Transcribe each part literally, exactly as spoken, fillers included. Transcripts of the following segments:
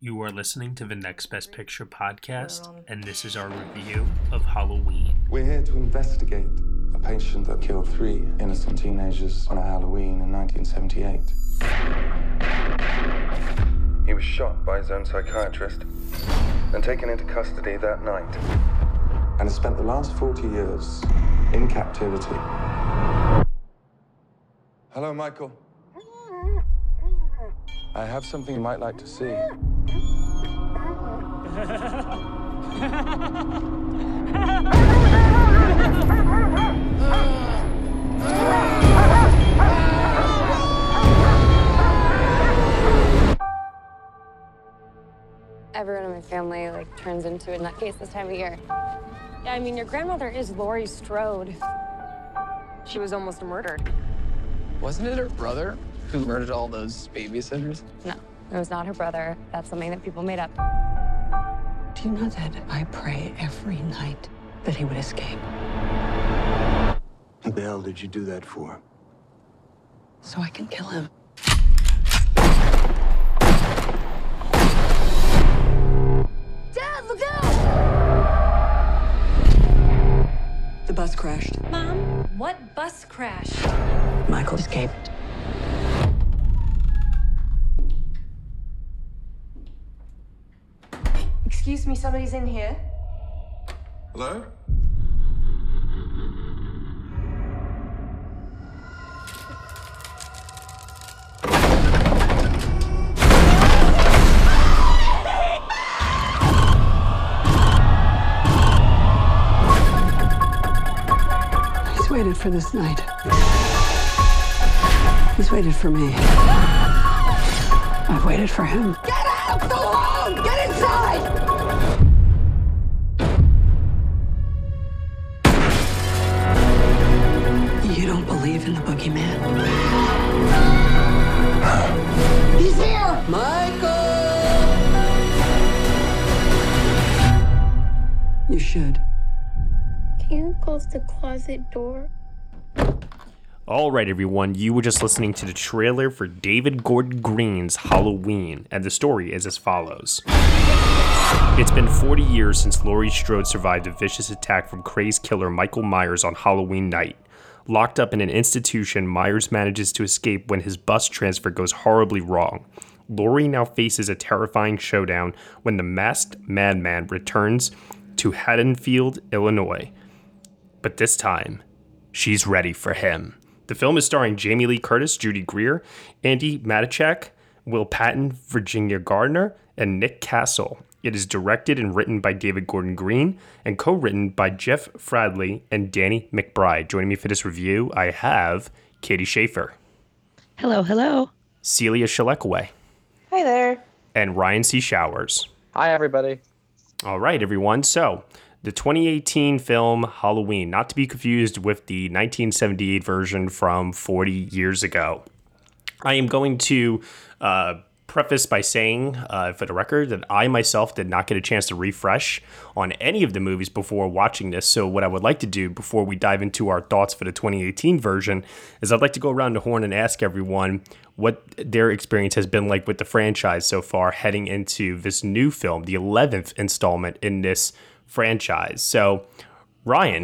You are listening to the Next Best Picture podcast, and this is our review of Halloween. We're here to investigate a patient that killed three innocent teenagers on a Halloween in nineteen seventy-eight. He was shot by his own psychiatrist and taken into custody that night, and has spent the last forty years in captivity. Hello, Michael. I have something you might like to see. Everyone in my family like turns into a nutcase this time of year. Yeah, I mean, your grandmother is Laurie Strode. She was almost murdered. Wasn't it her brother who murdered all those babysitters? No, it was not her brother. That's something that people made up. Do you know that I pray every night that he would escape? What the hell did you do that for? So I can kill him. Dad, look out! The bus crashed. Mom, what bus crashed? Michael escaped. Excuse me, somebody's in here. Hello? He's waited for this night. He's waited for me. I've waited for him. Get out the room! Get inside! You don't believe in the boogeyman? He's here! Michael! You should. Can you close the closet door? All right, everyone, you were just listening to the trailer for David Gordon Green's Halloween, and the story is as follows. It's been forty years since Laurie Strode survived a vicious attack from crazed killer Michael Myers on Halloween night. Locked up in an institution, Myers manages to escape when his bus transfer goes horribly wrong. Laurie now faces a terrifying showdown when the masked madman returns to Haddonfield, Illinois. But this time, she's ready for him. The film is starring Jamie Lee Curtis, Judy Greer, Andy Matichak, Will Patton, Virginia Gardner, and Nick Castle. It is directed and written by David Gordon Green and co-written by Jeff Fradley and Danny McBride. Joining me for this review, I have Katie Schaefer. Hello, hello. Celia Shalekaway. Hi there. And Ryan C. Showers. Hi, everybody. All right, everyone. So, the twenty eighteen film Halloween, not to be confused with the nineteen seventy-eight version from forty years ago. I am going to uh, preface by saying, uh, for the record, that I myself did not get a chance to refresh on any of the movies before watching this. So what I would like to do before we dive into our thoughts for the twenty eighteen version is I'd like to go around the horn and ask everyone what their experience has been like with the franchise so far heading into this new film, the eleventh installment in this franchise. So, Ryan,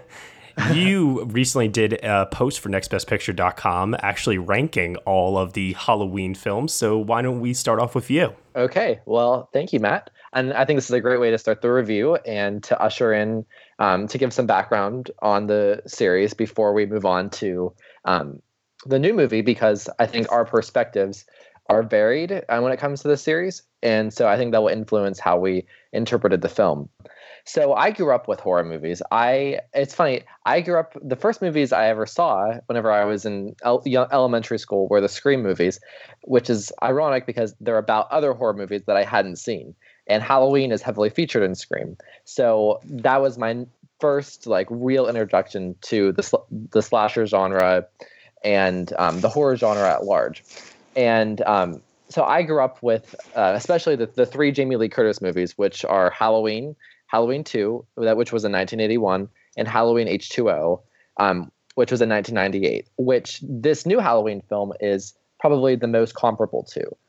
you recently did a post for next best picture dot com actually ranking all of the Halloween films. So why don't we start off with you? Okay. Well, thank you, Matt. And I think this is a great way to start the review and to usher in, um, to give some background on the series before we move on to um, the new movie, because I think our perspectives are varied uh, when it comes to the series. And so I think that will influence how we interpreted the film. So I grew up with horror movies. I it's funny. I grew up the first movies I ever saw whenever I was in el- elementary school were the Scream movies, which is ironic because they're about other horror movies that I hadn't seen. And Halloween is heavily featured in Scream. So that was my first like real introduction to the sl- the slasher genre and um, the horror genre at large. And um, so I grew up with uh, especially the the three Jamie Lee Curtis movies, which are Halloween, Halloween two, that which was in nineteen eighty-one, and Halloween H two O, um, which was in nineteen ninety-eight, which this new Halloween film is probably the most comparable to.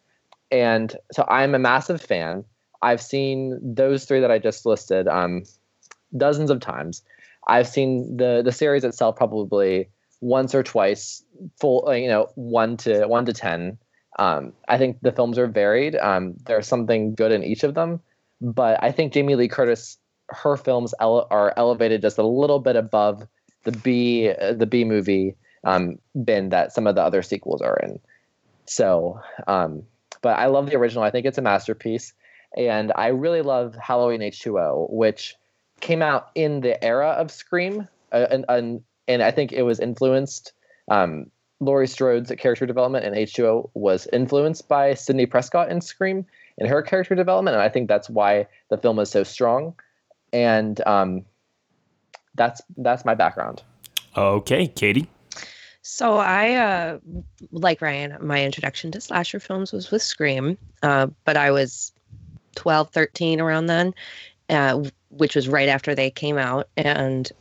and so I'm a massive fan. I've seen those three that I just listed um, dozens of times. I've seen the the series itself probably once or twice, full, you know, one to one to ten. Um, I think the films are varied. Um, there's something good in each of them, but I think Jamie Lee Curtis, her films ele- are elevated just a little bit above the B uh, the B movie um, bin that some of the other sequels are in. So, um, but I love the original. I think it's a masterpiece, and I really love Halloween H two O, which came out in the era of Scream, uh, and, and and I think it was influenced. Um, Laurie Strode's character development in H two O was influenced by Sidney Prescott in Scream in her character development, and I think that's why the film is so strong. And um, that's that's my background. Okay, Katie. So I, uh, like Ryan, my introduction to slasher films was with Scream, uh, but I was twelve, thirteen around then, uh, which was right after they came out. And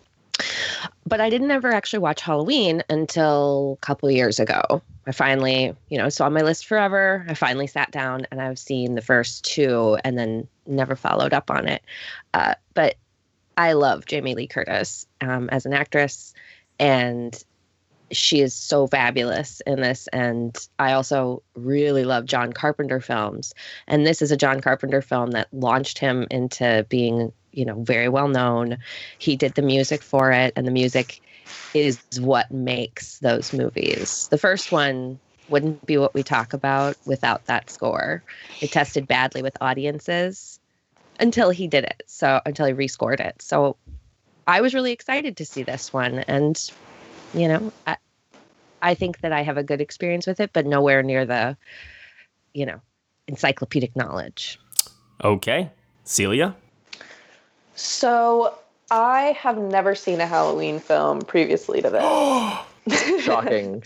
but I didn't ever actually watch Halloween until a couple of years ago. I finally, you know, it's on my list forever. I finally sat down and I've seen the first two and then never followed up on it. Uh, but I love Jamie Lee Curtis um, as an actress, and she is so fabulous in this. And I also really love John Carpenter films. And this is a John Carpenter film that launched him into being, you know, very well known. He did the music for it, and the music is what makes those movies. The first one wouldn't be what we talk about without that score. It tested badly with audiences until he did it. So until he rescored it. So I was really excited to see this one. And, you know, I, I think that I have a good experience with it, but nowhere near the, you know, encyclopedic knowledge. Okay. Celia? So I have never seen a Halloween film previously to this. Shocking.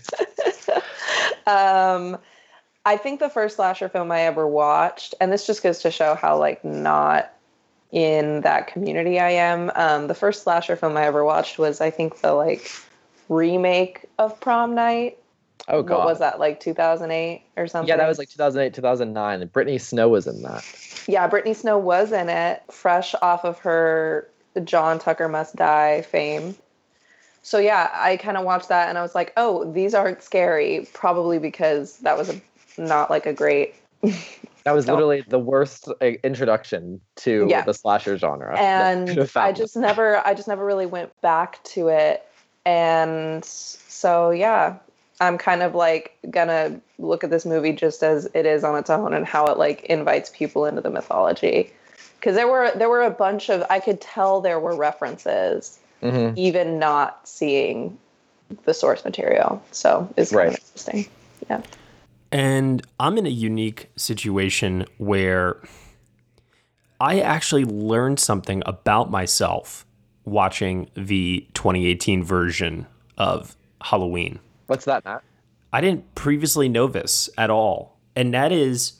um, I think the first slasher film I ever watched, and this just goes to show how like not in that community I am. Um, the first slasher film I ever watched was, I think, the like remake of Prom Night. Oh God. What was that, like two thousand eight or something? Yeah, that was like two thousand eight, two thousand nine. And Brittany Snow was in that. Yeah, Brittany Snow was in it, fresh off of her John Tucker Must Die fame. So yeah, I kind of watched that and I was like, oh, these aren't scary. Probably because that was a, not like a great... That was film. Literally the worst uh, introduction to yeah. the slasher genre. And I just never, I just never really went back to it. And so, yeah, I'm kind of like gonna look at this movie just as it is on its own and how it like invites people into the mythology. Because there were there were a bunch of, I could tell there were references, mm-hmm. even not seeing the source material. So it's kind right. of interesting. Yeah. And I'm in a unique situation where I actually learned something about myself watching the twenty eighteen version of Halloween. What's that, Matt? I didn't previously know this at all. And that is,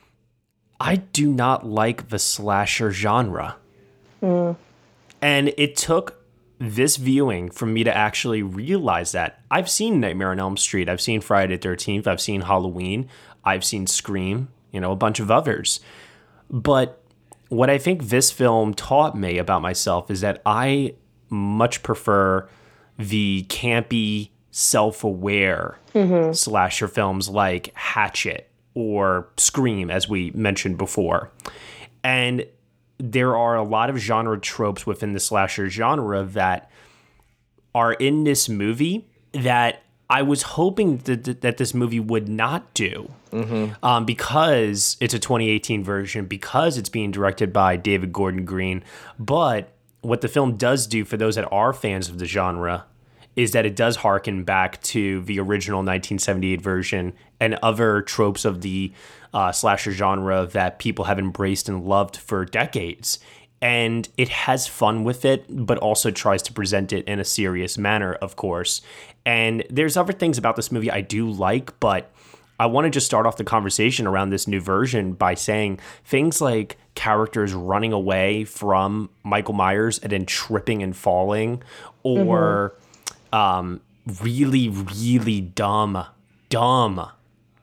I do not like the slasher genre. Mm. And it took this viewing for me to actually realize that. I've seen Nightmare on Elm Street. I've seen Friday the thirteenth. I've seen Halloween. I've seen Scream, you know, a bunch of others. But what I think this film taught me about myself is that I much prefer the campy, self-aware mm-hmm. slasher films like Hatchet or Scream, as we mentioned before. And there are a lot of genre tropes within the slasher genre that are in this movie that I was hoping that, that this movie would not do, mm-hmm. um, because it's a twenty eighteen version, because it's being directed by David Gordon Green. But what the film does do for those that are fans of the genre is that it does harken back to the original nineteen seventy-eight version and other tropes of the uh, slasher genre that people have embraced and loved for decades. And it has fun with it, but also tries to present it in a serious manner, of course. And there's other things about this movie I do like, but I want to just start off the conversation around this new version by saying things like characters running away from Michael Myers and then tripping and falling, or... Mm-hmm. Um, really, really dumb, dumb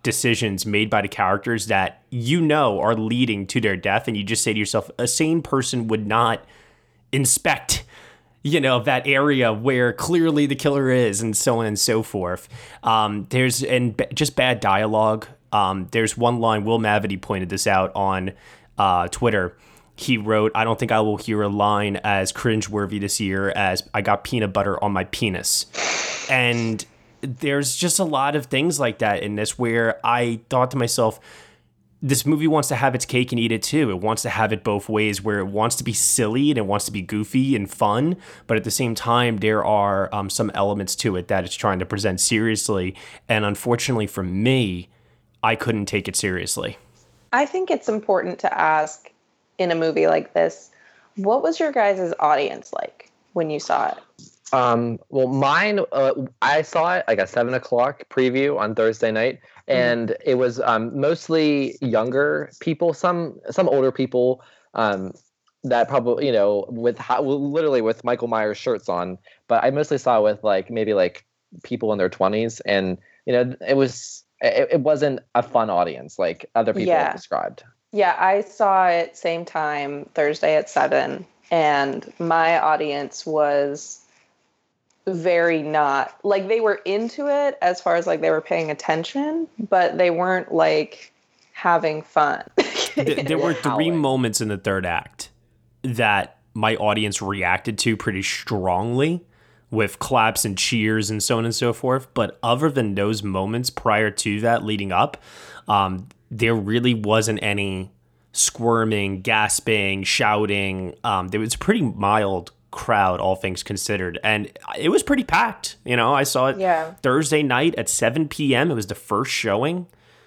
decisions made by the characters that you know are leading to their death, and you just say to yourself, a sane person would not inspect, you know, that area where clearly the killer is, and so on and so forth. Um, there's and b- just bad dialogue. Um, there's one line, Will Mavity pointed this out on uh, Twitter. He wrote, "I don't think I will hear a line as cringeworthy this year as I got peanut butter on my penis." And there's just a lot of things like that in this where I thought to myself, this movie wants to have its cake and eat it too. It wants to have it both ways, where it wants to be silly and it wants to be goofy and fun, but at the same time, there are um, some elements to it that it's trying to present seriously. And unfortunately for me, I couldn't take it seriously. I think it's important to ask in a movie like this, what was your guys' audience like when you saw it? Um, well, mine, uh, I saw it like a seven o'clock preview on Thursday night, and mm-hmm. it was um, mostly younger people, some some older people um, that probably, you know, with literally with Michael Myers shirts on. But I mostly saw it with like maybe like people in their twenties, and you know, it was it, it wasn't a fun audience like other people yeah. have described. Yeah, I saw it same time Thursday at seven, and my audience was very not like, they were into it as far as like they were paying attention, but they weren't like having fun. there, there were three moments in the third act that my audience reacted to pretty strongly with claps and cheers and so on and so forth. But other than those moments prior to that leading up, um, there really wasn't any squirming, gasping, shouting. Um, there was a pretty mild crowd, all things considered, and it was pretty packed. You know, I saw it yeah. Thursday night at seven p.m. It was the first showing.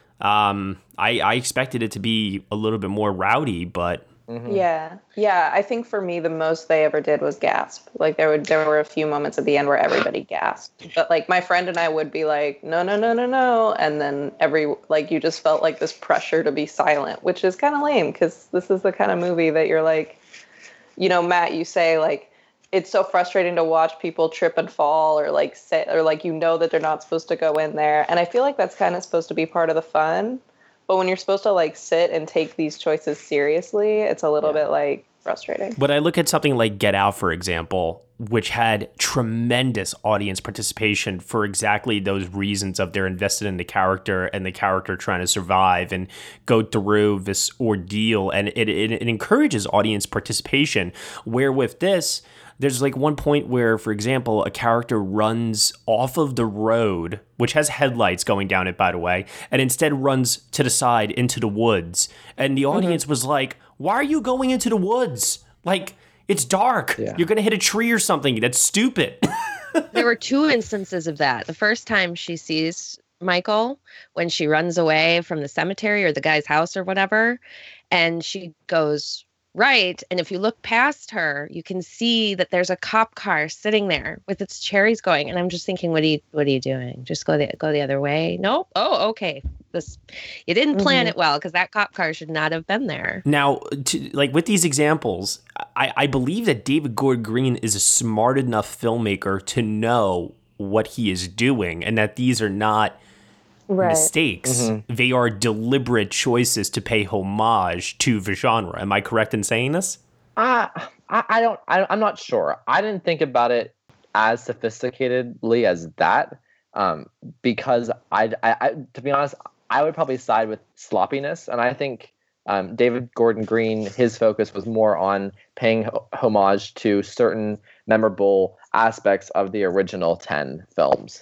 Um, I, I expected it to be a little bit more rowdy, but mm-hmm. yeah, yeah. I think for me, the most they ever did was gasp. Like there would there were a few moments at the end where everybody gasped, but like my friend and I would be like, no, no, no, no, no, and then every like you just felt like this pressure to be silent, which is kind of lame because this is the kind of movie that you're like, you know, Matt, you say like, it's so frustrating to watch people trip and fall or like say, or like, you know, that they're not supposed to go in there. And I feel like that's kind of supposed to be part of the fun. But when you're supposed to like sit and take these choices seriously, it's a little yeah. bit like frustrating. But I look at something like Get Out, for example, which had tremendous audience participation for exactly those reasons of they're invested in the character and the character trying to survive and go through this ordeal. And it, it, it encourages audience participation, where with this, there's like one point where, for example, a character runs off of the road, which has headlights going down it, by the way, and instead runs to the side into the woods. And the audience mm-hmm. was like, why are you going into the woods? Like, it's dark. Yeah. You're going to hit a tree or something. That's stupid. There were two instances of that. The first time she sees Michael, when she runs away from the cemetery or the guy's house or whatever, and she goes right, and if you look past her, you can see that there's a cop car sitting there with its cherries going. And I'm just thinking, what are you, what are you doing? Just go the go the other way? Nope. Oh, okay. This, you didn't plan mm-hmm. it well, because that cop car should not have been there. Now, to, like with these examples, I, I believe that David Gordon Green is a smart enough filmmaker to know what he is doing, and that these are not right. mistakes. Mm-hmm. They are deliberate choices to pay homage to the genre. Am I correct in saying this? Uh, I, I don't, I, I'm not sure. I didn't think about it as sophisticatedly as that, um, because I, I, I, to be honest, I would probably side with sloppiness. And I think um, David Gordon Green, his focus was more on paying ho- homage to certain memorable aspects of the original ten films,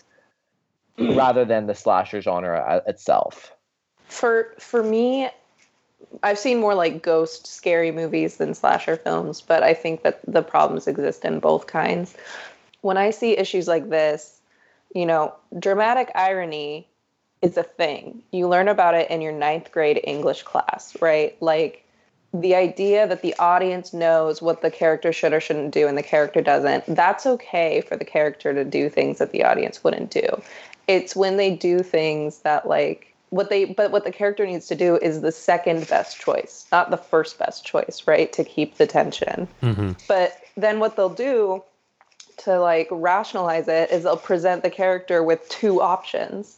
rather than the slasher genre itself. For for me, I've seen more like ghost scary movies than slasher films, but I think that the problems exist in both kinds. When I see issues like this, you know, dramatic irony is a thing. You learn about it in your ninth grade English class, right? Like the idea that the audience knows what the character should or shouldn't do and the character doesn't, that's okay for the character to do things that the audience wouldn't do. It's when they do things that like what they, but what the character needs to do is the second best choice, not the first best choice, right? To keep the tension. Mm-hmm. But then what they'll do to like rationalize it is they'll present the character with two options.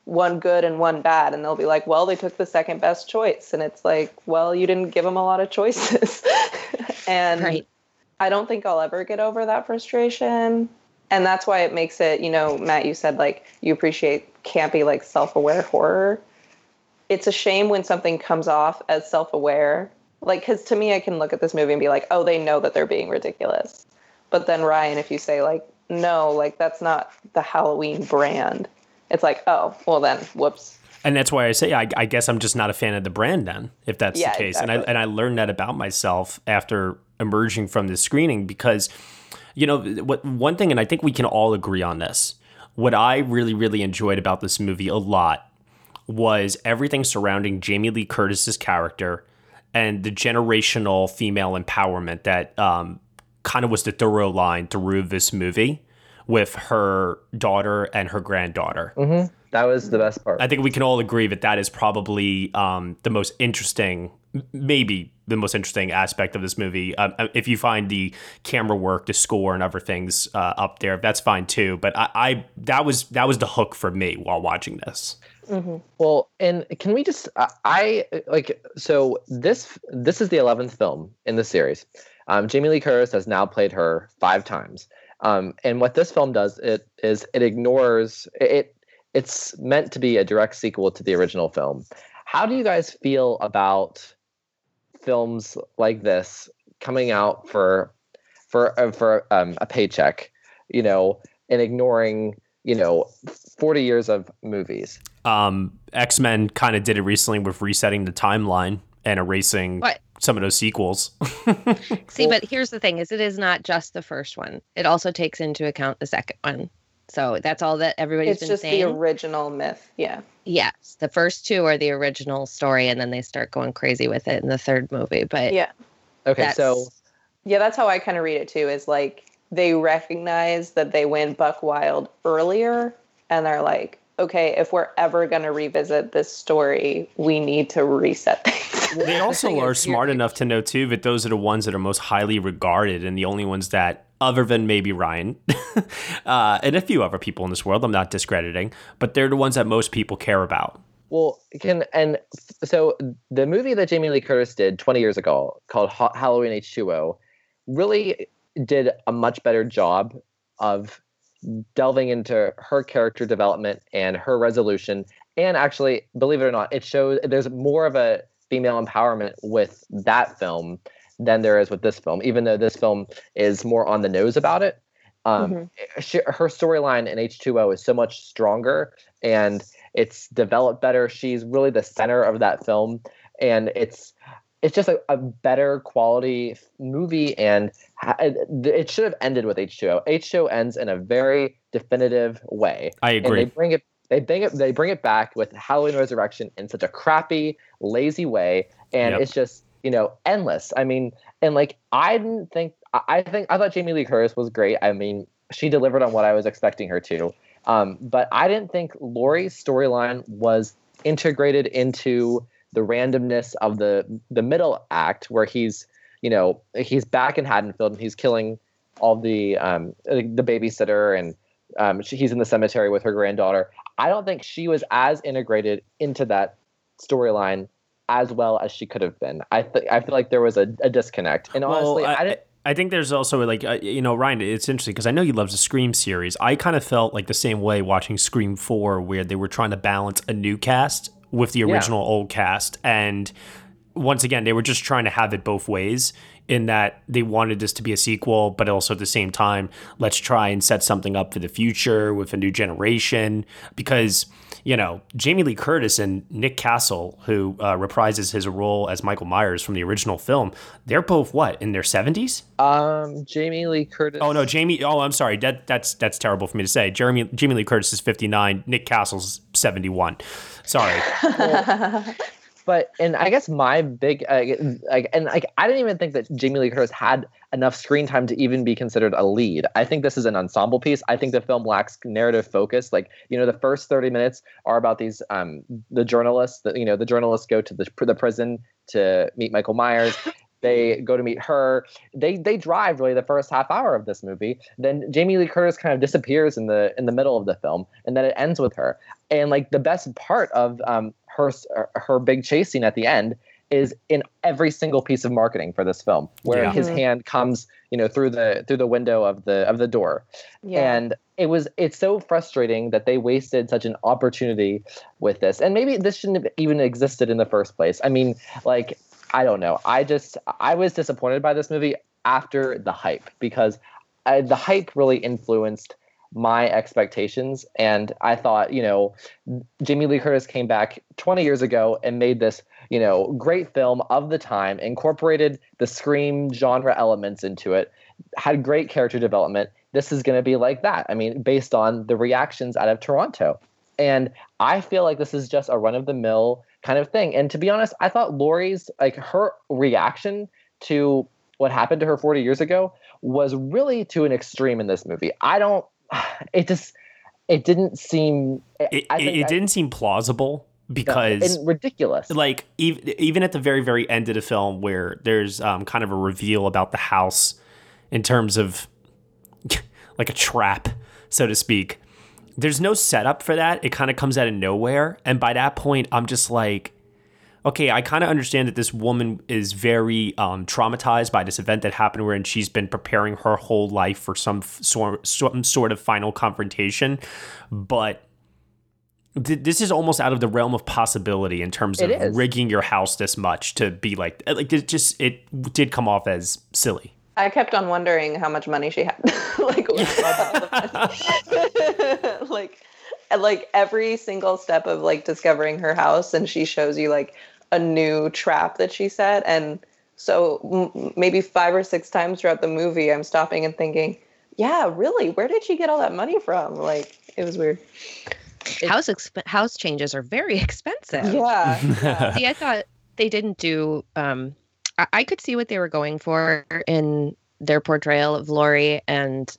one good and one bad, and they'll be like, well, they took the second best choice, and it's like, well, you didn't give them a lot of choices. And right. I don't think I'll ever get over that frustration. And that's why it makes it, you know, Matt, you said like you appreciate campy, like self-aware horror. It's a shame when something comes off as self-aware. Like, because to me, I can look at this movie and be like, oh, they know that they're being ridiculous. But then, Ryan, if you say like, no, like that's not the Halloween brand, it's like, oh, well then, whoops. And that's why I say, I, I guess I'm just not a fan of the brand then, if that's yeah, the case. Exactly. And I and I learned that about myself after emerging from this screening because, you know, what one thing, and I think we can all agree on this, what I really, really enjoyed about this movie a lot was everything surrounding Jamie Lee Curtis's character and the generational female empowerment that um, kind of was the thorough line through this movie with her daughter and her granddaughter. Mm-hmm. That was the best part. I think we can all agree that that is probably um, the most interesting, maybe the most interesting aspect of this movie. Um, if you find the camera work, the score, and other things uh, up there, that's fine too. But I, I that was that was the hook for me while watching this. Mm-hmm. Well, and can we just I, I like so this this is the eleventh film in the series. Um, Jamie Lee Curtis has now played her five times. Um, and what this film does it is it ignores it. It's meant to be a direct sequel to the original film. How do you guys feel about films like this coming out for for uh, for um, a paycheck, you know, and ignoring, you know, forty years of movies? Um, X-Men kind of did it recently with resetting the timeline and erasing what? some of those sequels. See, but here's the thing: is it is not just the first one; it also takes into account the second one. So that's all that everybody's it's been just saying. The original myth. Yeah. Yes. The first two are the original story, and then they start going crazy with it in the third movie. But yeah. Okay. So yeah, that's how I kind of read it too, is like they recognize that they went buck wild earlier, and they're like, okay, if we're ever going to revisit this story, we need to reset things. They also are smart enough to know too that those are the ones that are most highly regarded and the only ones that, other than maybe Ryan uh, and a few other people in this world, I'm not discrediting, but they're the ones that most people care about. Well, can and so the movie that Jamie Lee Curtis did twenty years ago called ha- Halloween H two O really did a much better job of delving into her character development and her resolution. And actually, believe it or not, it shows there's more of a female empowerment with that film than there is with this film, even though this film is more on the nose about it. Um, mm-hmm. she, her storyline in H two O is so much stronger and it's developed better. She's really the center of that film. And it's it's just a, a better quality movie. And ha- it should have ended with H two O. H two O ends in a very definitive way. I agree. And they bring it They bring it. They bring it back with Halloween Resurrection in such a crappy, lazy way, and yep. it's just you know endless. I mean, and like I didn't think. I think I thought Jamie Lee Curtis was great. I mean, she delivered on what I was expecting her to. Um, but I didn't think Laurie's storyline was integrated into the randomness of the the middle act, where he's you know he's back in Haddonfield and he's killing all the um the babysitter and. Um, she, he's in the cemetery with her granddaughter. I don't think she was as integrated into that storyline as well as she could have been. I th- I feel like there was a, a disconnect. And honestly, well, I, I didn't. I think there's also like, uh, you know, Ryan, it's interesting because I know you love the Scream series. I kind of felt like the same way watching Scream four, where they were trying to balance a new cast with the original yeah. old cast. And once again, they were just trying to have it both ways, in that they wanted this to be a sequel, but also at the same time, let's try and set something up for the future with a new generation. Because, you know, Jamie Lee Curtis and Nick Castle, who uh, reprises his role as Michael Myers from the original film, they're both what, in their seventies? Um, Jamie Lee Curtis. Oh no, Jamie. Oh, I'm sorry. That that's that's terrible for me to say. Jeremy Jamie Lee Curtis is fifty-nine. Nick Castle's seventy-one. Sorry. Well, But, and I guess my big, uh, like, and like, I didn't even think that Jamie Lee Curtis had enough screen time to even be considered a lead. I think this is an ensemble piece. I think the film lacks narrative focus. Like, you know, the first thirty minutes are about these, um, the journalists, that, you know, the journalists go to the, the prison to meet Michael Myers. They go to meet her. They they drive really the first half hour of this movie. Then Jamie Lee Curtis kind of disappears in the in the middle of the film, and then it ends with her. And like the best part of um, her her big chase scene at the end is in every single piece of marketing for this film, where Yeah. his Mhm. hand comes, you know, through the through the window of the of the door. Yeah. And it was it's so frustrating that they wasted such an opportunity with this. And maybe this shouldn't have even existed in the first place. I mean, like, I don't know. I just I was disappointed by this movie after the hype, because I, the hype really influenced my expectations. And I thought, you know, Jamie Lee Curtis came back twenty years ago and made this, you know, great film of the time, incorporated the Scream genre elements into it, had great character development. This is going to be like that. I mean, based on the reactions out of Toronto. And I feel like this is just a run-of-the-mill kind of thing. And to be honest, I thought Laurie's, like, her reaction to what happened to her forty years ago was really to an extreme in this movie. I don't, it just, it didn't seem, It, I it, think it I- didn't seem plausible because and ridiculous. like even, even at the very, very end of the film where there's um, kind of a reveal about the house in terms of like a trap, so to speak. There's no setup for that. It kind of comes out of nowhere. And by that point, I'm just like, okay, I kind of understand that this woman is very um, traumatized by this event that happened to her, and she's been preparing her whole life for some, f- sort, some sort of final confrontation. But th- this is almost out of the realm of possibility in terms of It is. rigging your house this much to be like, like it just, it did come off as silly. I kept on wondering how much money she had. like, when I saw that. like, like every single step of like discovering her house, and she shows you like a new trap that she set. And so m- maybe five or six times throughout the movie, I'm stopping and thinking, yeah, really, where did she get all that money from? Like, it was weird. House exp- house changes are very expensive. Yeah. yeah. See, I thought they didn't do. Um, I-, I could see what they were going for in their portrayal of Laurie, and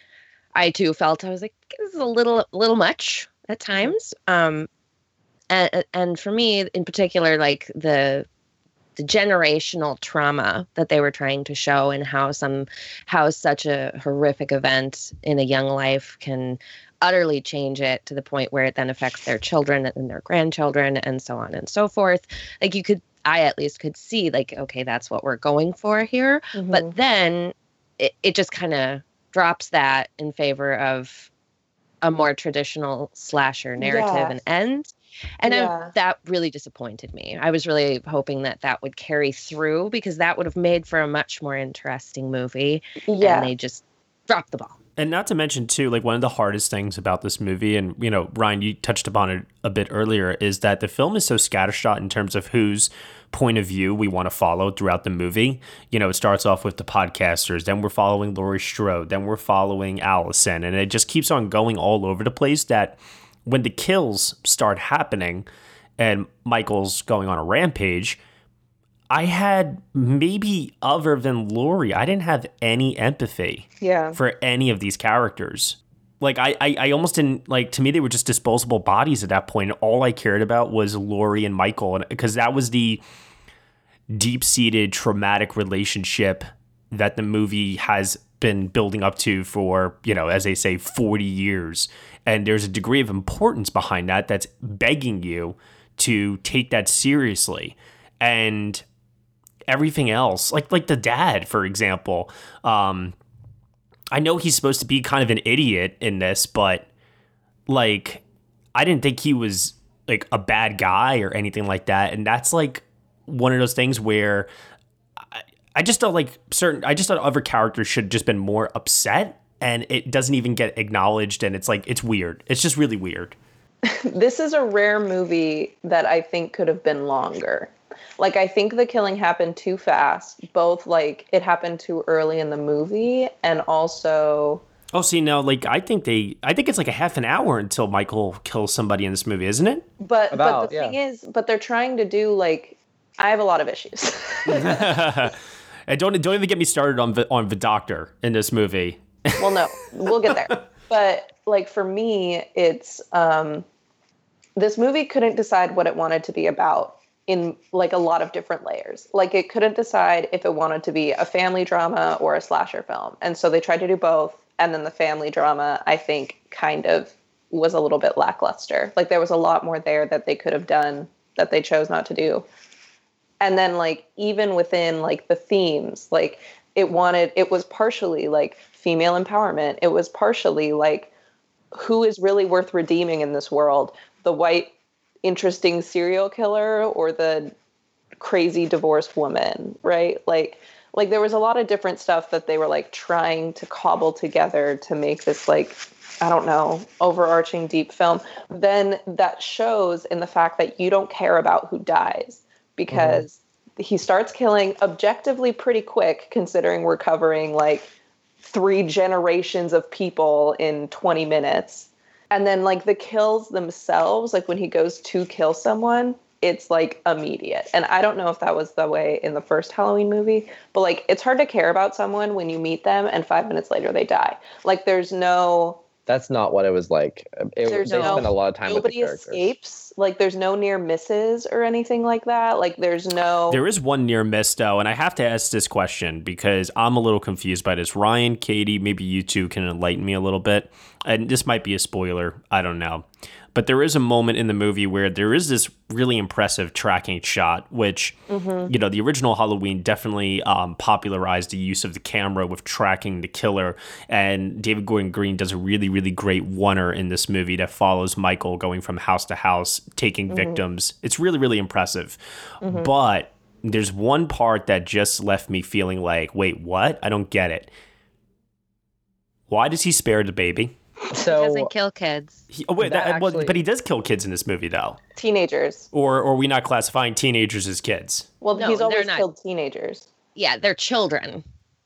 I too felt I was like, this is a little, little much at times. Um, and and for me in particular, like the the generational trauma that they were trying to show, and how some how such a horrific event in a young life can utterly change it to the point where it then affects their children and their grandchildren and so on and so forth. Like you could, I at least could see like, okay, that's what we're going for here. Mhm. But then it, it just kind of drops that in favor of a more traditional slasher narrative Yeah. and end. And I- Yeah. that really disappointed me. I was really hoping that that would carry through, because that would have made for a much more interesting movie. Yeah. And they just dropped the ball. And not to mention, too, like one of the hardest things about this movie, and, you know, Ryan, you touched upon it a bit earlier, is that the film is so scattershot in terms of whose point of view we want to follow throughout the movie. You know, it starts off with the podcasters, then we're following Laurie Strode, then we're following Allison, and it just keeps on going all over the place, that when the kills start happening and Michael's going on a rampage, I had maybe, other than Laurie, I didn't have any empathy Yeah. for any of these characters. Like, I, I, I almost didn't, like, to me, they were just disposable bodies at that point. All I cared about was Laurie and Michael, and because that was the deep-seated traumatic relationship that the movie has been building up to for, you know, as they say, forty years. And there's a degree of importance behind that that's begging you to take that seriously. And everything else, like like the dad, for example, um, I know he's supposed to be kind of an idiot in this, but like I didn't think he was like a bad guy or anything like that. And that's like one of those things where I, I just felt like certain, I just thought other characters should have just been more upset, and it doesn't even get acknowledged. And it's like, it's weird. It's just really weird. This is a rare movie that I think could have been longer. Like, I think the killing happened too fast. Both, like, it happened too early in the movie, and also... Oh, see, now, like, I think they, I think it's like a half an hour until Michael kills somebody in this movie, isn't it? But, About, but the yeah. thing is, but they're trying to do, like... I have a lot of issues. And don't, don't even get me started on the, on the doctor in this movie. Well, no, we'll get there. But, like, for me, it's... um this movie couldn't decide what it wanted to be about in like a lot of different layers. Like it couldn't decide if it wanted to be a family drama or a slasher film. And so they tried to do both. And then the family drama, I think, kind of was a little bit lackluster. Like there was a lot more there that they could have done that they chose not to do. And then like even within like the themes, like it wanted, it was partially like female empowerment. It was partially like who is really worth redeeming in this world? The white, interesting serial killer or the crazy divorced woman, right? Like, like there was a lot of different stuff that they were like trying to cobble together to make this like, I don't know, overarching deep film. Then that shows in the fact that you don't care about who dies because mm-hmm. he starts killing objectively pretty quick, considering we're covering like three generations of people in twenty minutes. And then like the kills themselves, like when he goes to kill someone, it's like immediate. And I don't know if that was the way in the first Halloween movie, but like it's hard to care about someone when you meet them and five minutes later they die. Like there's no... That's not what it was like. It, there's they no, spent a lot of time with the nobody characters. escapes. Like there's no near misses or anything like that. Like there's no... There is one near miss though, and I have to ask this question because I'm a little confused by this. Ryan, Katie, maybe you two can enlighten me a little bit. And this might be a spoiler. I don't know. But there is a moment in the movie where there is this really impressive tracking shot, which, mm-hmm. you know, the original Halloween definitely um, popularized the use of the camera with tracking the killer. And David Gordon Green does a really, really great oneer in this movie that follows Michael going from house to house, taking mm-hmm. victims. It's really, really impressive. Mm-hmm. But there's one part that just left me feeling like, wait, what? I don't get it. Why does he spare the baby? So he doesn't kill kids. He, oh, wait, that that, actually, well, but he does kill kids in this movie, though. Teenagers. Or, or are we not classifying teenagers as kids? Well, no, he's always not. killed teenagers. Yeah, they're children.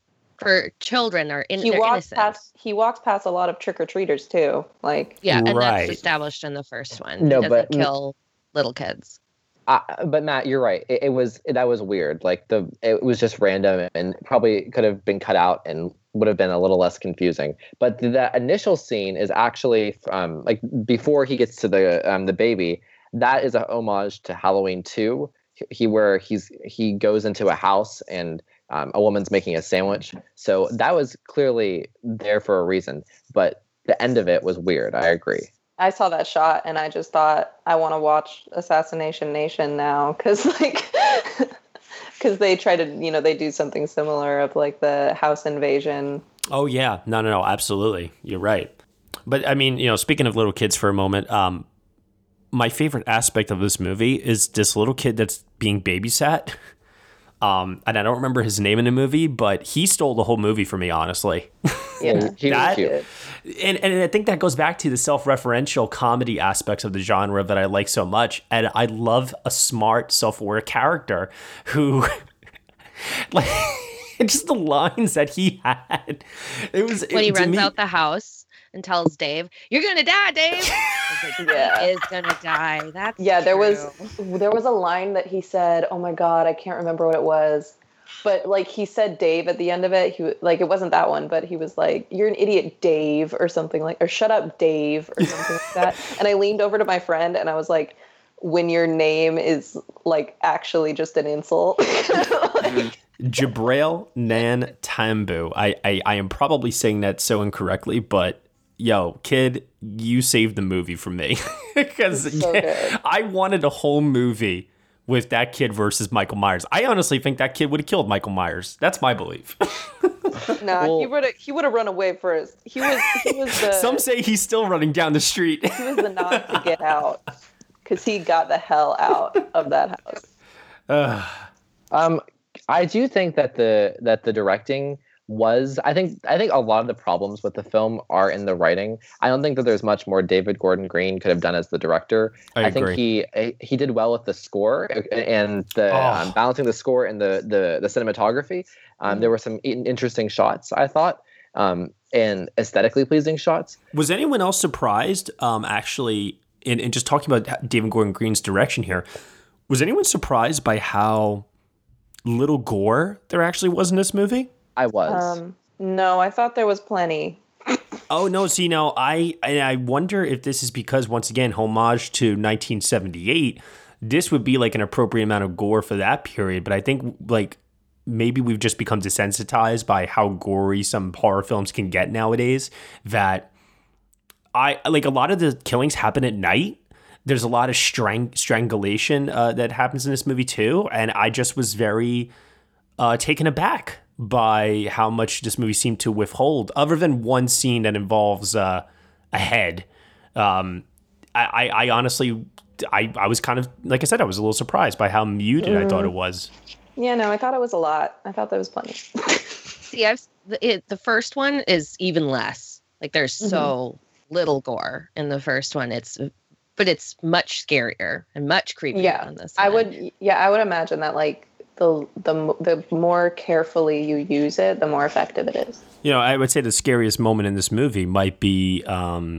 For children are in, he they're walks innocent. past. He walks past a lot of trick or treaters too. Like yeah, and right. that's established in the first one. No, he doesn't but kill little kids. Uh, but Matt, you're right. It, it was that was weird. Like the it was just random and probably could have been cut out and would have been a little less confusing. But that initial scene is actually um, like before he gets to the um, the baby. That is a homage to Halloween two. He where he's he goes into a house and um, a woman's making a sandwich. So that was clearly there for a reason. But the end of it was weird. I agree. I saw that shot and I just thought I want to watch Assassination Nation now because like because they try to, you know, they do something similar of like the house invasion. Oh yeah, no, no, no, absolutely, you're right. But I mean, you know, speaking of little kids for a moment, um, my favorite aspect of this movie is this little kid that's being babysat. Um, and I don't remember his name in the movie, but he stole the whole movie for me, honestly. Yeah, he that, was cute. And, and I think that goes back to the self-referential comedy aspects of the genre that I like so much. And I love a smart, self-aware character who, like, just the lines that he had. It was when he it, runs me, out the house and tells Dave, "You're gonna die, Dave." Like, yeah, he is gonna die. That's yeah. There true. was there was a line that he said. Oh my god, I can't remember what it was. But like he said Dave at the end of it, he like it wasn't that one, but he was like, "You're an idiot, Dave," or something like, or "Shut up, Dave," or something like that. And I leaned over to my friend and I was like, "When your name is like actually just an insult." Like, Jabrail Nan Tambu. I, I I am probably saying that so incorrectly, but yo, kid, you saved the movie for me because so yeah, I wanted a whole movie with that kid versus Michael Myers. I honestly think that kid would have killed Michael Myers. That's my belief. No, well, he would have he would have run away first. He was he was the Some say he's still running down the street. He was the nod to get out because he got the hell out of that house. Uh, um, I do think that the that the directing was I think I think a lot of the problems with the film are in the writing. I don't think that there's much more David Gordon Green could have done as the director. I, I think agree. he he did well with the score and the oh. um, balancing the score and the the, the cinematography. Um, mm-hmm. There were some interesting shots, I thought, um, and aesthetically pleasing shots. Was anyone else surprised? Um, actually, in, in just talking about David Gordon Green's direction here, was anyone surprised by how little gore there actually was in this movie? I was. Um, no, I thought there was plenty. Oh, no. See, now, I, I wonder if this is because, once again, homage to nineteen seventy-eight, this would be like an appropriate amount of gore for that period. But I think, like, maybe we've just become desensitized by how gory some horror films can get nowadays, that I like a lot of the killings happen at night. There's a lot of strang- strangulation uh, that happens in this movie too, and I just was very uh, taken aback by how much this movie seemed to withhold, other than one scene that involves uh, a head. Um, I, I, I honestly, I, I was kind of, like I said, I was a little surprised by how muted mm. I thought it was. Yeah, no, I thought it was a lot. I thought there was plenty. See, I've the, it, the first one is even less. Like there's mm-hmm. so little gore in the first one. It's, but it's much scarier and much creepier yeah, on this I one. would, yeah, I would imagine that like the the the more carefully you use it, the more effective it is. You know, I would say the scariest moment in this movie might be um,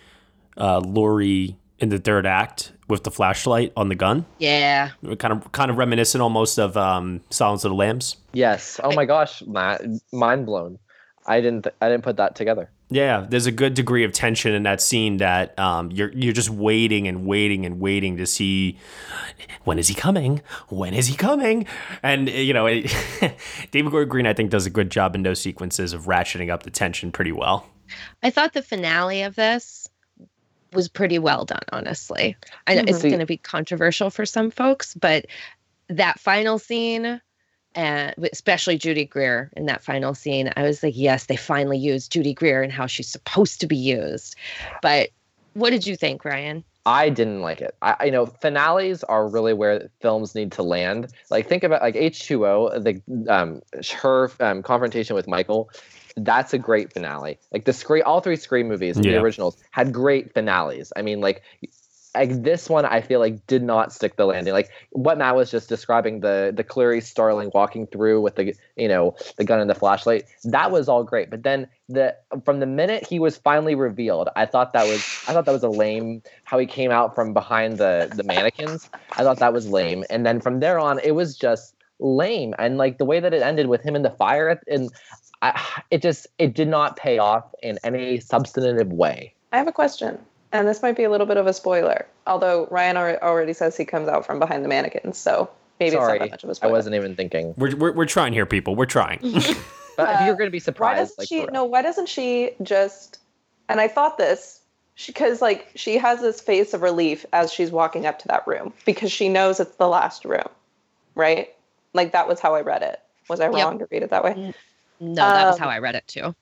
uh, Laurie in the third act with the flashlight on the gun. Yeah. Kind of kind of reminiscent almost of um, Silence of the Lambs. Yes. Oh my gosh, Matt, mind blown. I didn't th- I didn't put that together. Yeah, there's a good degree of tension in that scene that um, you're you're just waiting and waiting and waiting to see when is he coming? When is he coming? And you know, it, David Gordon Green I think does a good job in those sequences of ratcheting up the tension pretty well. I thought the finale of this was pretty well done, honestly. I know mm-hmm. it's going to be controversial for some folks, but that final scene. And especially Judy Greer in that final scene, I was like, yes, they finally used Judy Greer and how she's supposed to be used. But what did you think, Ryan? I didn't like it. I, you know, finales are really where films need to land. Like, think about like H two O, the um, her um, confrontation with Michael. That's a great finale. Like the Scream, all three Scream movies, yeah. the originals, had great finales. I mean, like. Like this one, I feel like did not stick the landing. Like what Matt was just describing, the the Clarice Starling walking through with the you know the gun and the flashlight, that was all great. But then the from the minute he was finally revealed, I thought that was I thought that was a lame. How he came out from behind the the mannequins, I thought that was lame. And then from there on, it was just lame. And like the way that it ended with him in the fire, and I, it just it did not pay off in any substantive way. I have a question. And this might be a little bit of a spoiler, although Ryan already says he comes out from behind the mannequins, so maybe Sorry, it's not that much of a spoiler. I wasn't even thinking. We're we're, we're trying here, people. We're trying. But uh, you're going to be surprised. Why doesn't like, she? No, why doesn't she just? And I thought this because like she has this face of relief as she's walking up to that room because she knows it's the last room, right? Like that was how I read it. Was I wrong yep. to read it that way? No, that um, was how I read it too.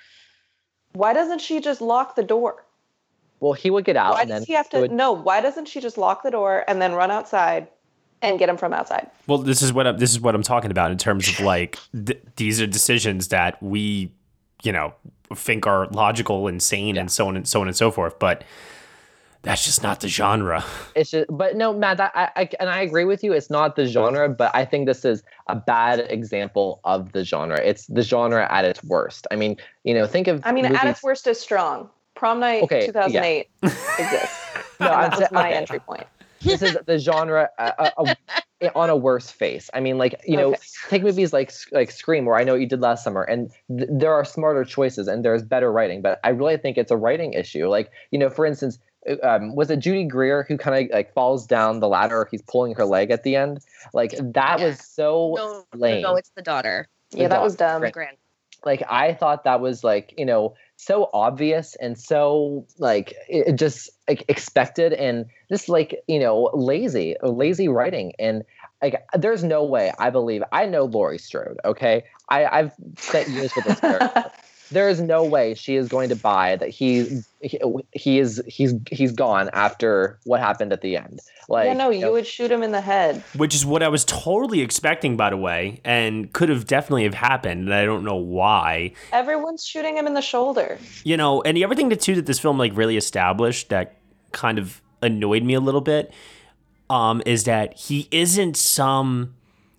Why doesn't she just lock the door? Well, he would get out. Why and does then he have to? would... No, why doesn't she just lock the door and then run outside and get him from outside? Well, this is what I'm, this is what I'm talking about in terms of like th- these are decisions that we, you know, think are logical and sane yeah. and so on and so on and so forth. But that's just not the genre. It's just, but no, Matt, that, I, I and I agree with you. It's not the genre, but I think this is a bad example of the genre. It's the genre at its worst. I mean, you know, think of. I mean, movies... at its worst is strong. Prom Night okay, two thousand eight yeah. exists. No, that was my okay. entry point. This is the genre uh, uh, uh, on a worse face. I mean, like, you know, okay. take movies like like Scream, where I know what you did last summer, and th- there are smarter choices and there's better writing, but I really think it's a writing issue. Like, you know, for instance, um, was it Judy Greer who kind of like falls down the ladder? He's pulling her leg at the end. Like that yeah. was so no, lame. No, it's the daughter. The yeah, that daughter. was dumb. The grand. Like I thought that was like, you know, so obvious and so like it just like expected and just like, you know, lazy, lazy writing. And like, there's no way I believe I know Laurie Strode. Okay. I, I've spent years with this character. There is no way she is going to buy that he, he he is he's he's gone after what happened at the end. Like, yeah, no, you, you know, would shoot him in the head. Which is what I was totally expecting, by the way, and could have definitely have happened, and I don't know why. Everyone's shooting him in the shoulder. You know, and the other thing that too that this film like really established that kind of annoyed me a little bit, um, is that he isn't some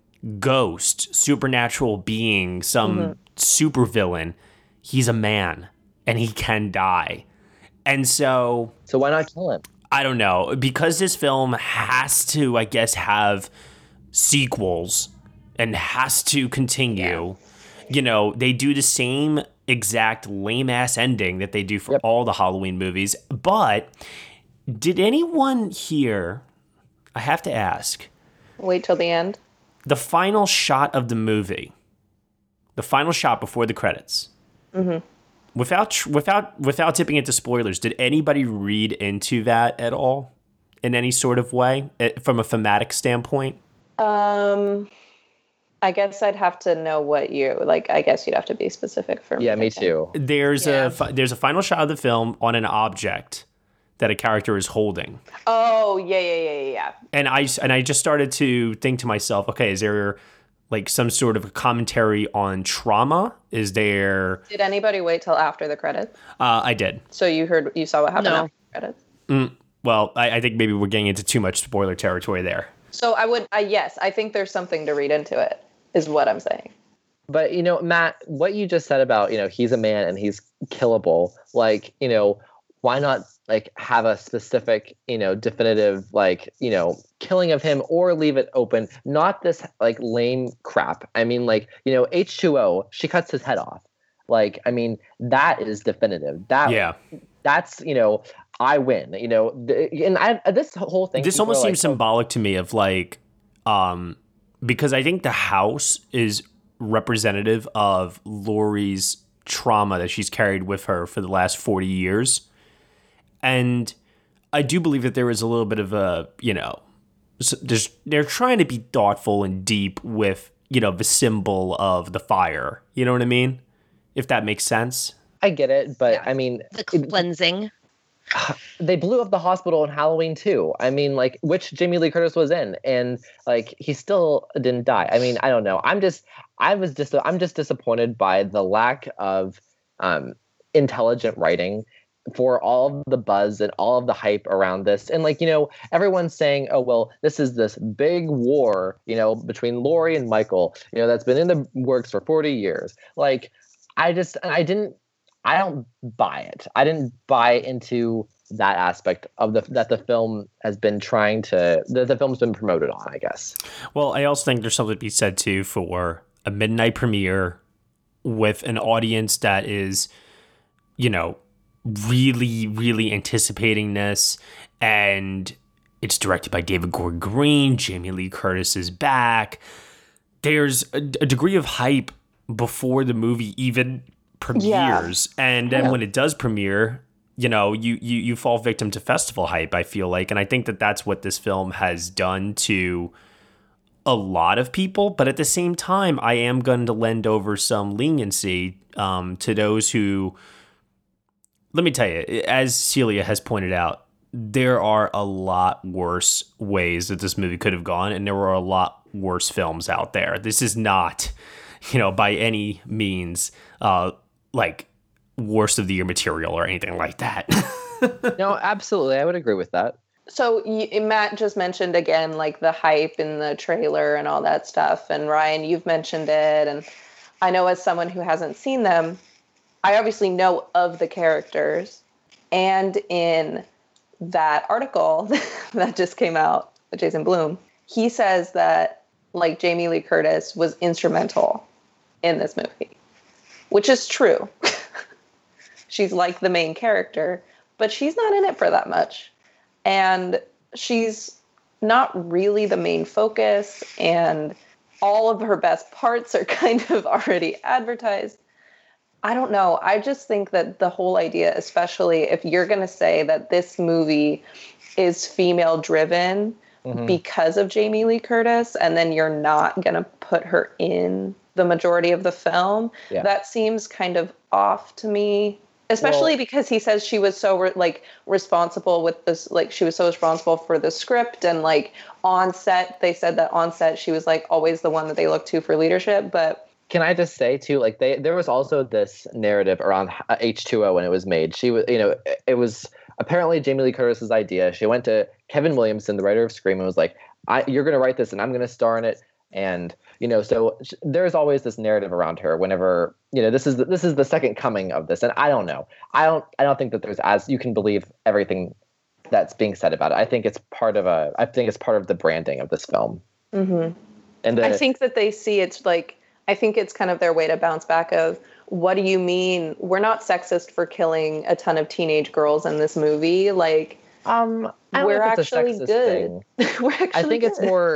ghost, supernatural being, some mm-hmm. supervillain. He's a man, and he can die. And so... So why not kill him? I don't know. Because this film has to, I guess, have sequels and has to continue, yeah. you know, they do the same exact lame-ass ending that they do for yep. all the Halloween movies. But did anyone here... I have to ask... Wait till the end? The final shot of the movie. The final shot before the credits. Mm-hmm. Without tr- without without tipping into spoilers, did anybody read into that at all in any sort of way eh, from a thematic standpoint? Um, I guess I'd have to know what you like. I guess you'd have to be specific for me. Yeah, me too. There's Yeah. a fi- there's a final shot of the film on an object that a character is holding. Oh yeah, yeah, yeah, yeah, yeah. And I s- and I just started to think to myself, okay, is there like some sort of a commentary on trauma? Is there? Did anybody wait till after the credits? Uh, I did. So you heard, you saw what happened No. after the credits. Mm, well, I, I think maybe we're getting into too much spoiler territory there. So I would, I yes, I think there's something to read into it, is what I'm saying. But, you know, Matt, what you just said about, you know, he's a man and he's killable, like, you know, why not like have a specific, you know, definitive, like, you know, killing of him, or leave it open, not this like lame crap. I mean, like, you know, H two O, she cuts his head off. Like, I mean, that is definitive. That, Yeah. That's, you know, I win, you know, th- and I, this whole thing. This people almost are seems like, oh, symbolic to me of like, um, because I think the house is representative of Laurie's trauma that she's carried with her for the last forty years. And I do believe that there is a little bit of a, you know, s- there's, they're trying to be thoughtful and deep with, you know, the symbol of the fire. You know what I mean? If that makes sense. I get it, but Yeah. I mean, The cleansing. they blew up the hospital in Halloween too. I mean, like, which Jamie Lee Curtis was in, and like he still didn't die. I mean, I don't know. I'm just, I was just, I'm just disappointed by the lack of um, intelligent writing for all of the buzz and all of the hype around this. And like, you know, everyone's saying, oh, well, this is this big war, you know, between Laurie and Michael, you know, that's been in the works for forty years. Like, I just, I didn't, I don't buy it. I didn't buy into that aspect of the, that the film has been trying to, that the film's been promoted on, I guess. Well, I also think there's something to be said too for a midnight premiere with an audience that is, you know, really, really anticipating this. And it's directed by David Gordon Green. Jamie Lee Curtis is back. There's a, a degree of hype before the movie even premieres. Yeah. And then yeah. when it does premiere, you know, you, you, you fall victim to festival hype, I feel like. And I think that that's what this film has done to a lot of people. But at the same time, I am going to lend over some leniency um, to those who, let me tell you, as Celia has pointed out, there are a lot worse ways that this movie could have gone. And there were a lot worse films out there. This is not, you know, by any means, uh, like worst of the year material or anything like that. No, absolutely. I would agree with that. So you, Matt just mentioned again, like the hype in the trailer and all that stuff. And Ryan, you've mentioned it. And I know as someone who hasn't seen them, I obviously know of the characters. And in that article that just came out with Jason Blum, he says that like Jamie Lee Curtis was instrumental in this movie, which is true. She's like the main character, but she's not in it for that much. And she's not really the main focus, and all of her best parts are kind of already advertised. I don't know. I just think that the whole idea, especially if you're going to say that this movie is female driven mm-hmm. because of Jamie Lee Curtis, and then you're not going to put her in the majority of the film, yeah. that seems kind of off to me. Especially well, because he says she was so re- like responsible with this, like she was so responsible for the script, and like on set, they said that on set she was like always the one that they looked to for leadership. But can I just say too, like they, there was also this narrative around H two O when it was made. She was, you know, it was apparently Jamie Lee Curtis's idea. She went to Kevin Williamson, the writer of Scream, and was like, I, "You're going to write this, and I'm going to star in it." And you know, so sh- there's always this narrative around her. Whenever you know, this is the, this is the second coming of this, and I don't know. I don't I don't think that there's as you can believe everything that's being said about it. I think it's part of a. I think it's part of the branding of this film. Mm-hmm. And the, I think that they see it's like I think it's kind of their way to bounce back of what do you mean we're not sexist for killing a ton of teenage girls in this movie? Like um, I don't we're know if it's actually a sexist good. thing. We're actually I think good. it's more.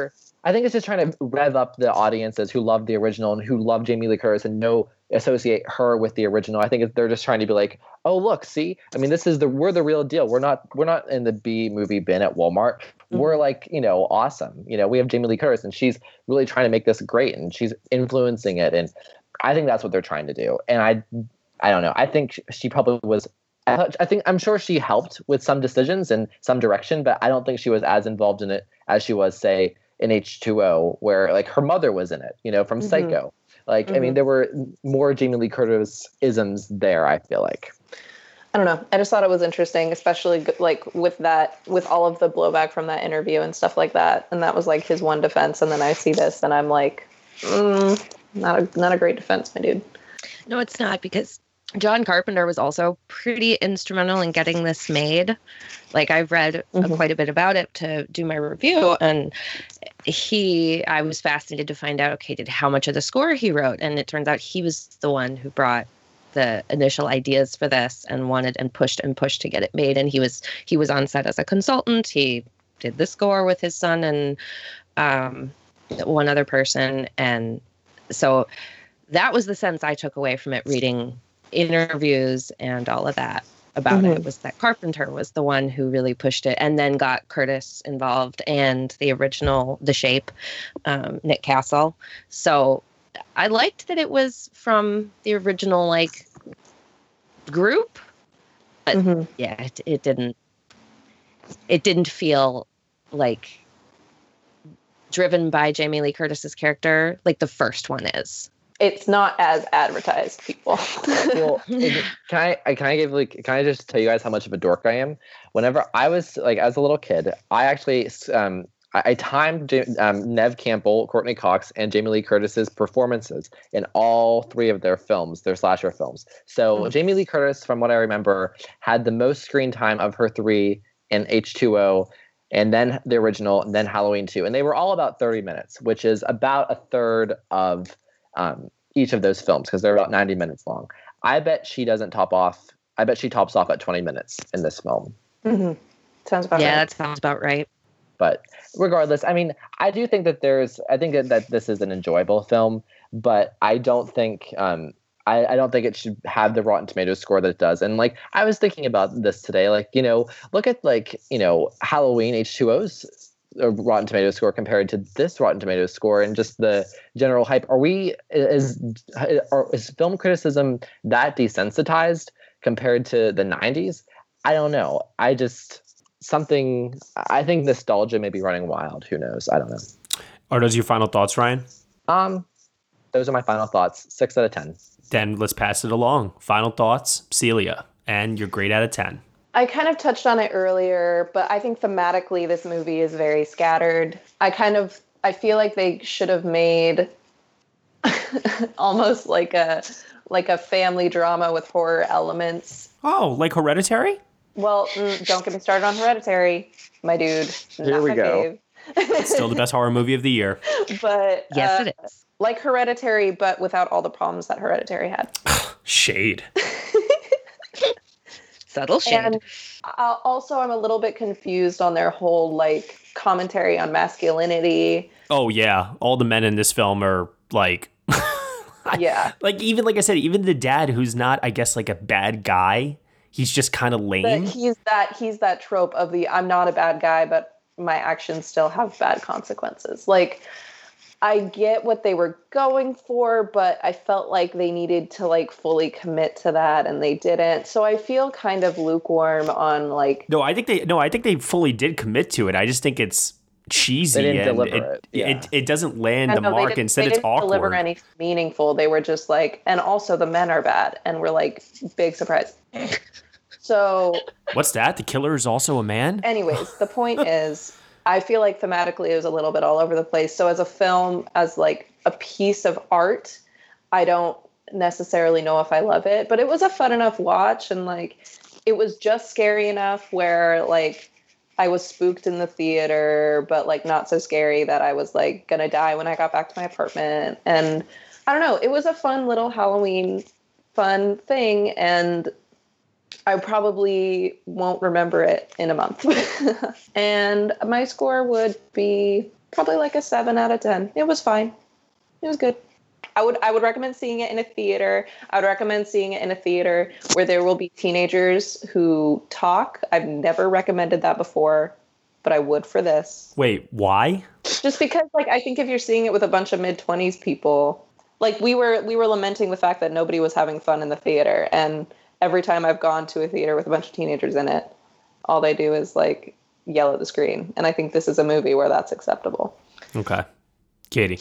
I think it's just trying to rev up the audiences who love the original and who love Jamie Lee Curtis and know associate her with the original. I think they're just trying to be like, oh look, see, I mean, this is the we're the real deal. We're not we're not in the B movie bin at Walmart. Mm-hmm. We're like, you know, awesome. You know, we have Jamie Lee Curtis and she's really trying to make this great and she's influencing it. And I think that's what they're trying to do. And I I don't know. I think she probably was. I think I'm sure she helped with some decisions and some direction, but I don't think she was as involved in it as she was, say, in H two O, where like her mother was in it, you know, from mm-hmm. Psycho. Like, mm-hmm. I mean, there were more Jamie Lee Curtis isms there, I feel like. I don't know. I just thought it was interesting, especially like with that, with all of the blowback from that interview and stuff like that. And that was like his one defense. And then I see this and I'm like, mm, not a, not a great defense, my dude. No, it's not, because John Carpenter was also pretty instrumental in getting this made. Like, I've read mm-hmm. uh, quite a bit about it to do my review, and he, I was fascinated to find out, okay, did how much of the score he wrote, and it turns out he was the one who brought the initial ideas for this and wanted and pushed and pushed to get it made. And he was he was on set as a consultant. He did the score with his son and um, one other person, and so that was the sense I took away from it, reading interviews and all of that about mm-hmm. it, was that Carpenter was the one who really pushed it, and then got Curtis involved and the original The Shape, um, Nick Castle. So I liked that it was from the original like group, but mm-hmm. yeah, it, it didn't it didn't feel like driven by Jamie Lee Curtis's character like the first one is. It's not as advertised, people. Well, can I, I can I give like can I just tell you guys how much of a dork I am? Whenever I was like as a little kid, I actually um I, I timed um, Neve Campbell, Courtney Cox, and Jamie Lee Curtis's performances in all three of their films, their slasher films. So mm-hmm. Jamie Lee Curtis, from what I remember, had the most screen time of her three in H two O, and then the original, and then Halloween two, and they were all about thirty minutes, which is about a third of Um, each of those films, because they're about ninety minutes long. I bet she doesn't top off. I bet she tops off at twenty minutes in this film. Mm-hmm. Sounds about yeah, right. that sounds about right. But regardless, I mean, I do think that there's. I think that, that this is an enjoyable film, but I don't think. Um, I, I don't think it should have the Rotten Tomatoes score that it does. And like, I was thinking about this today. Like, you know, look at like, you know, Halloween H two O's a Rotten Tomatoes score compared to this Rotten Tomatoes score, and just the general hype. Are we is are, is film criticism that desensitized compared to the nineties? I don't know. I just something. I think nostalgia may be running wild. Who knows? I don't know. Are those your final thoughts, Ryan? Um, those are my final thoughts. Six out of ten. Then let's pass it along. Final thoughts, Celia, and your grade out of ten. I kind of touched on it earlier, but I think thematically this movie is very scattered. I kind of, I feel like they should have made almost like a, like a family drama with horror elements. Oh, like Hereditary? Well, mm, don't get me started on Hereditary, my dude. Here we go. Still the best horror movie of the year. But yes, uh, it is. Like Hereditary, but without all the problems that Hereditary had. Shade. Subtle shade. And uh, also, I'm a little bit confused on their whole like commentary on masculinity. Oh yeah, all the men in this film are like, yeah, like even like I said, even the dad who's not, I guess, like a bad guy. He's just kind of lame. But he's that he's that trope of the I'm not a bad guy, but my actions still have bad consequences. Like, I get what they were going for, but I felt like they needed to like fully commit to that, and they didn't. So I feel kind of lukewarm on like. No, I think they no, I think they fully did commit to it. I just think it's cheesy they didn't and deliver it, it. Yeah. it it doesn't land the know, mark. Instead, they it's didn't awkward. Deliver anything meaningful. They were just like, and also the men are bad, and we're like, big surprise. So. What's that? The killer is also a man? Anyways, the point is. I feel like thematically it was a little bit all over the place. So as a film, as like a piece of art, I don't necessarily know if I love it, but it was a fun enough watch, and like it was just scary enough where like I was spooked in the theater, but like not so scary that I was like gonna die when I got back to my apartment. And I don't know, it was a fun little Halloween fun thing, and I probably won't remember it in a month. And my score would be probably like a seven out of ten. It was fine. It was good. I would I would recommend seeing it in a theater. I would recommend seeing it in a theater where there will be teenagers who talk. I've never recommended that before, but I would for this. Wait, why? Just because, like, I think if you're seeing it with a bunch of mid-twenties people, like we were we were lamenting the fact that nobody was having fun in the theater, and every time I've gone to a theater with a bunch of teenagers in it, all they do is like yell at the screen. And I think this is a movie where that's acceptable. Okay. Katie.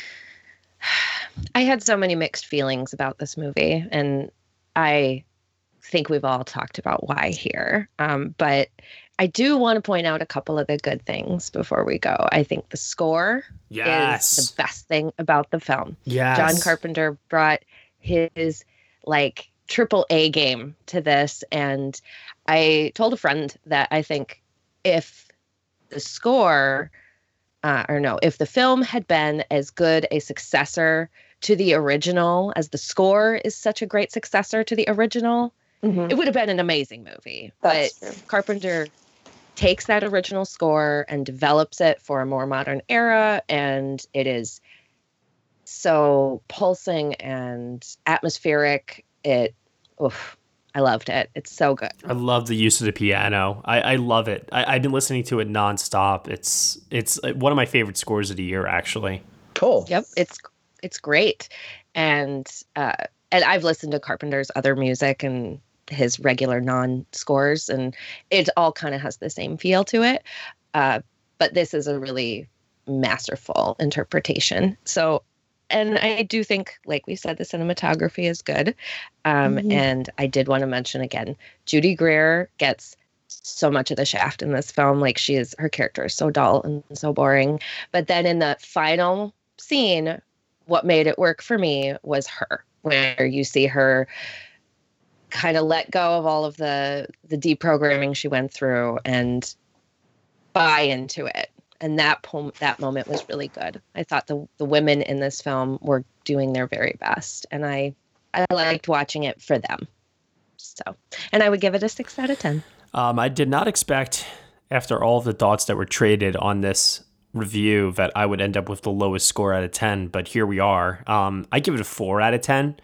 I had so many mixed feelings about this movie, and I think we've all talked about why here. Um, but I do want to point out a couple of the good things before we go. I think the score yes. is the best thing about the film. Yes. John Carpenter brought his like triple A game to this, and I told a friend that I think if the score uh, or no, if the film had been as good a successor to the original as the score is such a great successor to the original, mm-hmm. it would have been an amazing movie. That's but true. Carpenter takes that original score and develops it for a more modern era, and it is so pulsing and atmospheric. It, oof, I loved it. It's so good. I love the use of the piano. I, I love it. I, I've been listening to it nonstop. It's it's one of my favorite scores of the year, actually. Cool. Yep, it's it's great, and uh, and I've listened to Carpenter's other music and his regular non-scores, and it all kind of has the same feel to it. Uh, but this is a really masterful interpretation. So. And I do think, like we said, the cinematography is good. Um, mm-hmm. And I did want to mention again, Judy Greer gets so much of the shaft in this film. Like she is, her character is so dull and so boring. But then in the final scene, what made it work for me was her, where you see her kind of let go of all of the, the deprogramming she went through and buy into it. And that poem, that moment was really good. I thought the the women in this film were doing their very best, and I I liked watching it for them. So, and I would give it a six out of ten. Um, I did not expect, after all of the thoughts that were traded on this review, that I would end up with the lowest score out of ten. But here we are. Um, I give it a four out of ten.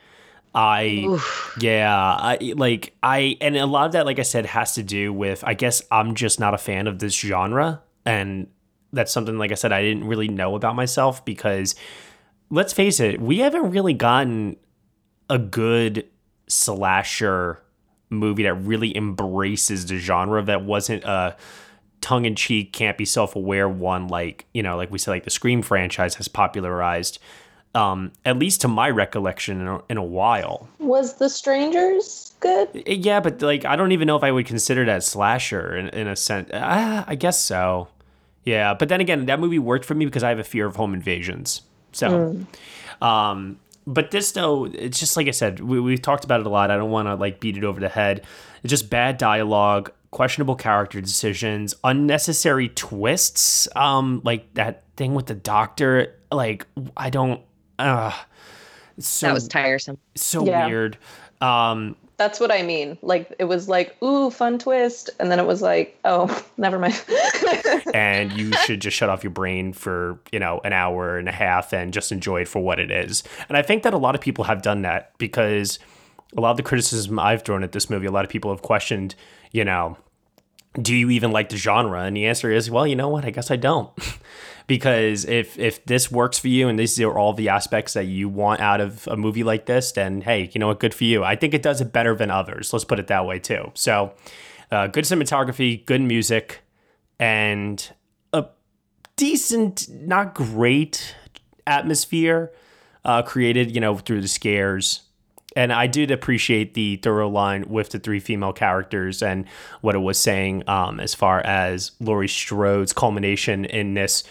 I Oof. yeah, I like I and a lot of that, like I said, has to do with I guess I'm just not a fan of this genre, and that's something, like I said, I didn't really know about myself because, let's face it, we haven't really gotten a good slasher movie that really embraces the genre, that wasn't a tongue-in-cheek, can't be self-aware one like, you know, like we said, like the Scream franchise has popularized, um, at least to my recollection, in a, in a while. Was The Strangers good? Yeah, but like I don't even know if I would consider that slasher in, in a sense. Uh, I guess so. Yeah, but then again, that movie worked for me because I have a fear of home invasions. So, mm. um, but this though, it's just like I said, we we've talked about it a lot. I don't want to like beat it over the head. It's just bad dialogue, questionable character decisions, unnecessary twists. Um, like that thing with the doctor. Like I don't. Uh, so, that was tiresome. So yeah. weird. Um. That's what I mean. Like, it was like, ooh, fun twist. And then it was like, oh, never mind. And you should just shut off your brain for, you know, an hour and a half and just enjoy it for what it is. And I think that a lot of people have done that because a lot of the criticism I've thrown at this movie, a lot of people have questioned, you know, do you even like the genre? And the answer is, well, you know what? I guess I don't. Because if if this works for you and these are all the aspects that you want out of a movie like this, then hey, you know what? Good for you. I think it does it better than others. Let's put it that way too. So uh, good cinematography, good music, and a decent, not great atmosphere uh, created, you know, through the scares. And I did appreciate the thorough line with the three female characters and what it was saying um, as far as Laurie Strode's culmination in this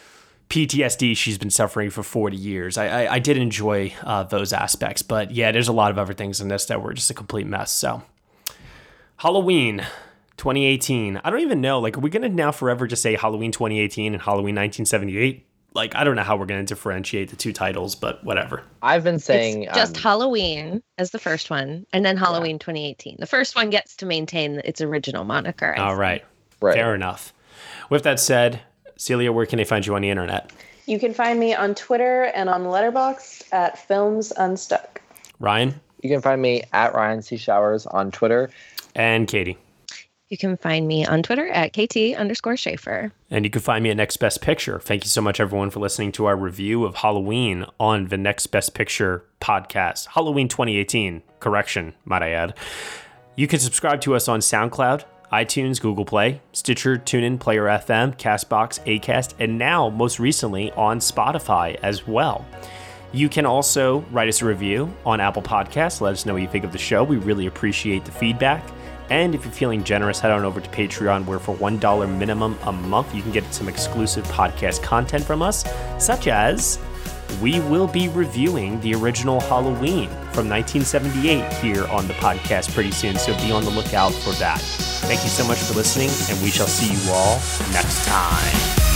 P T S D she's been suffering for forty years. I I, I did enjoy uh, those aspects, but yeah, there's a lot of other things in this that were just a complete mess. So Halloween twenty eighteen. I don't even know. Like, are we going to now forever just say Halloween twenty eighteen and Halloween nineteen seventy-eight? Like, I don't know how we're going to differentiate the two titles, but whatever. I've been saying it's just um, Halloween as the first one, and then Halloween yeah. twenty eighteen. The first one gets to maintain its original moniker. All right. right. Fair enough. With that said, Celia, where can they find you on the internet? You can find me on Twitter and on Letterboxd at Films Unstuck. Ryan? You can find me at Ryan C. Showers on Twitter. And Katie? You can find me on Twitter at KT underscore Schaefer. And you can find me at Next Best Picture. Thank you so much, everyone, for listening to our review of Halloween on the Next Best Picture podcast. Halloween twenty eighteen. Correction, might I add. You can subscribe to us on SoundCloud, iTunes, Google Play, Stitcher, TuneIn, Player F M, CastBox, Acast, and now, most recently, on Spotify as well. You can also write us a review on Apple Podcasts. Let us know what you think of the show. We really appreciate the feedback. And if you're feeling generous, head on over to Patreon, where for one dollar minimum a month, you can get some exclusive podcast content from us, such as we will be reviewing the original Halloween from nineteen seventy-eight here on the podcast pretty soon, so be on the lookout for that. Thank you so much for listening, and we shall see you all next time.